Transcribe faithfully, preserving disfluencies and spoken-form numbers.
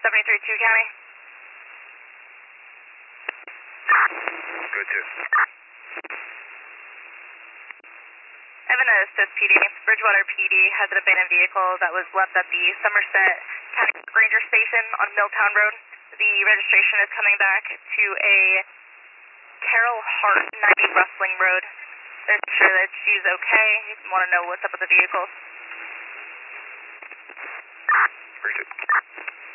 seventy-three two County. Go to. Evan Assist P D. Bridgewater P D has an abandoned vehicle that was left at the Somerset County Ranger Station on Milltown Road. The registration is coming back to a Carol Hart, ninety Rustling Road. They're sure that she's okay. You want to know what's up with the vehicle. Appreciate it.